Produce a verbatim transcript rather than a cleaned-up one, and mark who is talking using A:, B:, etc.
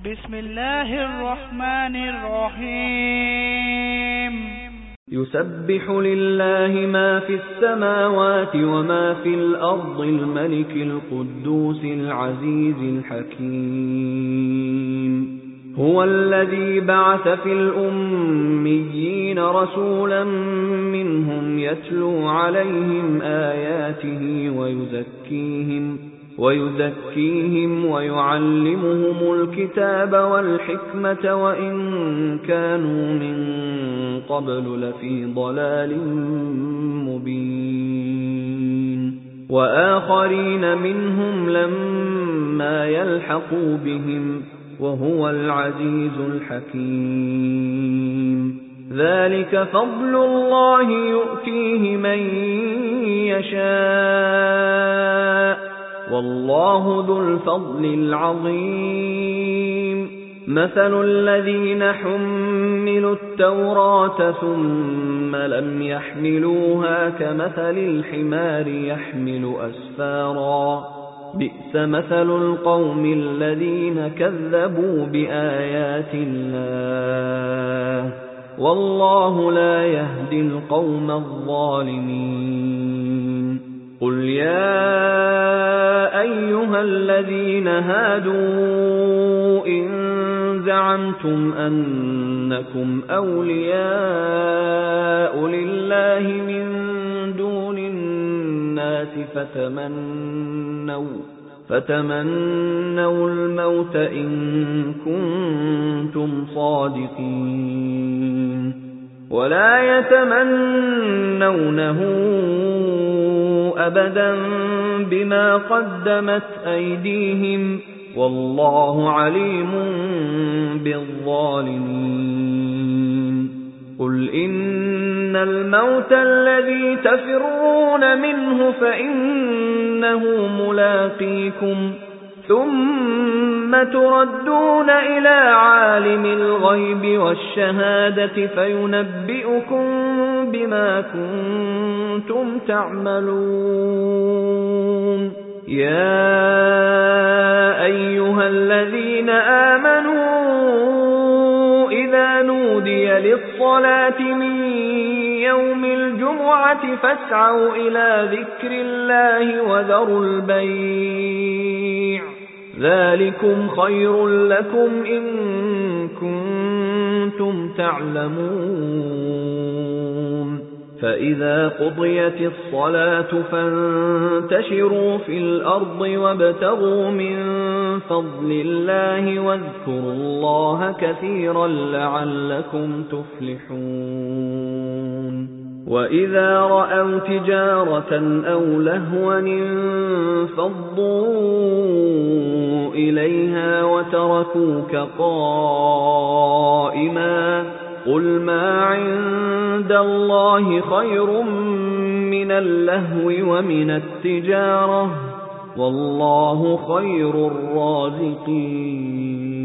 A: بسم الله الرحمن الرحيم
B: يسبح لله ما في السماوات وما في الأرض الملك القدوس العزيز الحكيم هو الذي بعث في الأميين رسولا منهم يتلو عليهم آياته ويزكيهم ويزكيهم ويعلمهم الكتاب والحكمة وإن كانوا من قبل لفي ضلال مبين وآخرين منهم لما يلحقوا بهم وهو العزيز الحكيم ذلك فضل الله يؤتيه من يشاء والله ذو الفضل العظيم مثل الذين حملوا التوراة ثم لم يحملوها كمثل الحمار يحمل أسفارا بئس مثل القوم الذين كذبوا بآيات الله والله لا يهدي القوم الظالمين قل يا أيها الذين هادوا إن زعمتم أنكم أولياء لله من دون الناس فتمنوا فتمنوا الموت إن كنتم صادقين ولا يتمنونه أبدا بما قدمت أيديهم والله عليم بالظالمين قل إن الموت الذي تفرون منه فإنه ملاقيكم ثم تردون إلى عالم الغيب والشهادة فينبئكم بما كنتم تعملون يا أيها الذين آمنوا إذا نودي للصلاة من يوم الجمعة فاسعوا إلى ذكر الله وذروا البيع ذلكم خير لكم إن كنتم تعلمون فإذا قضيت الصلاة فانتشروا في الأرض وابتغوا من فضل الله واذكروا الله كثيرا لعلكم تفلحون وإذا رأوا تجارة أو لهوا انفضوا إليها وتركوك قائما قل ما عند الله خير من اللهو ومن التجارة والله خير الرازقين